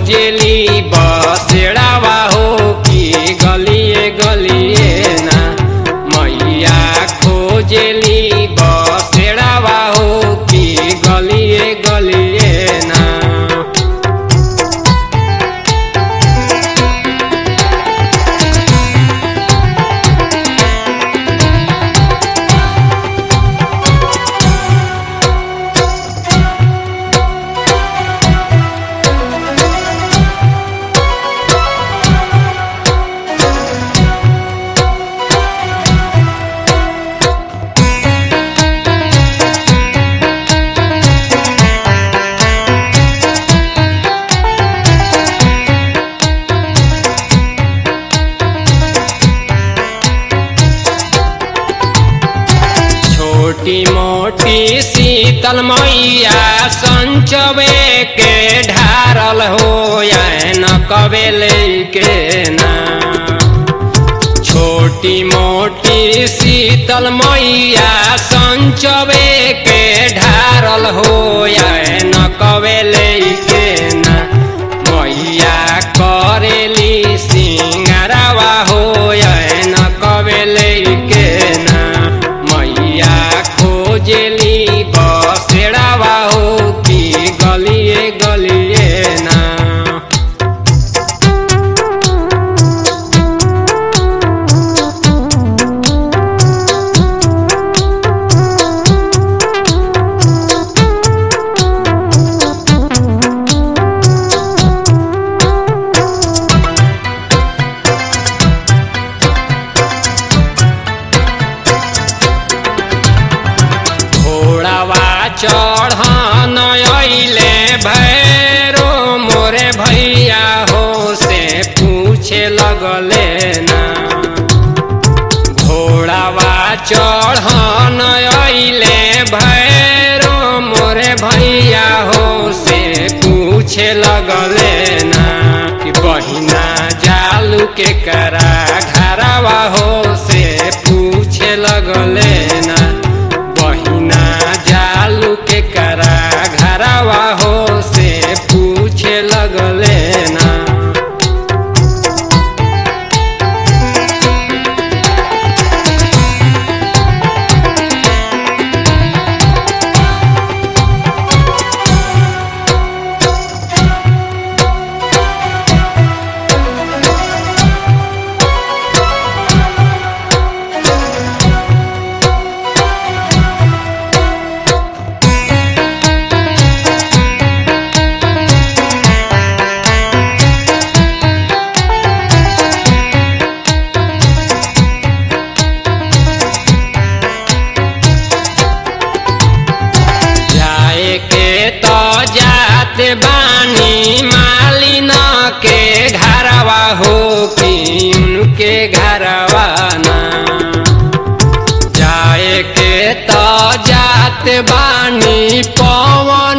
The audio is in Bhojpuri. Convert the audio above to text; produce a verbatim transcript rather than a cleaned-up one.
खोजेली बसेड़ावा हो कि गलिए गलिए ना मैया खोजेली बसेड़ावा हो कि गलिए गलिए ना। छोटी मोटी शीतल मैया संचवे के ढारल हो या न कबेले के ना। छोटी मोटी शीतल मैया संचवे के ढारल हो या न कबेले के ना। मैया करेली सिंगारवा हो या न कबेले के ना। मैया खोजेली बसेड़ावा हो कि गलिए गलिए ना। चढ़न अइले भैरो मोरे भैया हो से पूछे लगले ना। घोड़ावा चढ़न अइले भैरो मोरे भैया हो से पूछे लगले ना कि बहिना जालू के करा घरवा हो से पूछे लगले ना। बहिना जालू के करा घरवा हो से पूछे लगले ना। जाते बानी मालिन के घरवा हो कि उनके घरवा ना। जाए के तो जाते बानी पवन